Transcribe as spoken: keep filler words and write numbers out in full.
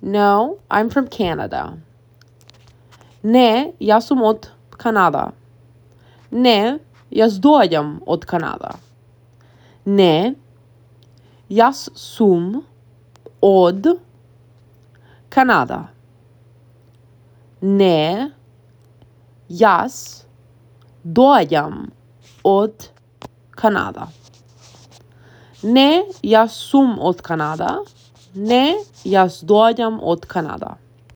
No, I'm from Canada. Не, я сум од Канада. Не, јас доаѓам од Канада. Не, јас сум од Канада. Не, јас доаѓам од Канада. Не, јас сум од Канада. Не, јас доаѓам од Канада.